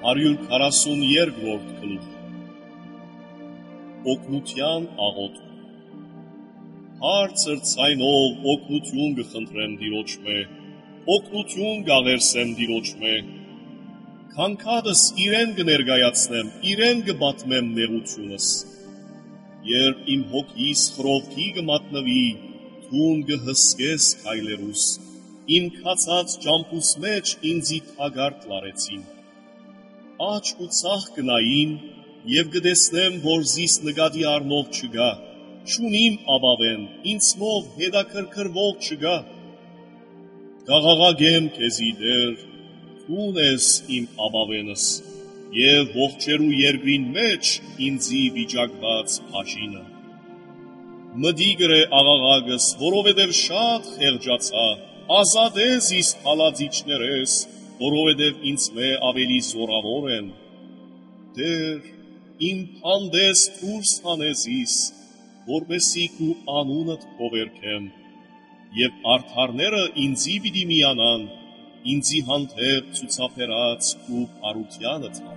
142-րդ գլուխ Օգնության աղոթք Հարցր ցայնով օգնություն գխնդրեմ Տիրոջմե, օգնություն գաղերսեմ Տիրոջմե, քանքադս իրեն կներկայացնեմ, իրեն կպատմեմ նեղությունս, երբ իմ հոգիս խռովքի կմատնվի, թուն կհսկես քայլերուս, իմ քացած ճամփուս մեջ ինձի թագարտ լարեցին, աչք ու ցախ կնային եւ կտեսնեմ, որ զիս նկատի առնող չկա, չունիմ ապավեն, ինձնով հետաքրքրվող չկա, կաղաղագեմ քեզի Տեր, թուն ես իմ ապավենս, եւ ողջերու երկրին մեջ ինձի վիճակված բաժինը, մտի գրե աղաղակս, որովհետև շատ խեղճացա, ազատես իս հալածիչներես, որովհետև ինձ մե ավելի զորավոր են, Տեր, իմ հանդես դուրս հանես իս, որպեսի քու անունդ փոխերքեմ, եւ արդարները ինձի պիտի միանան, ինձի հանդեպ ցուցաբերած ու բարությանդ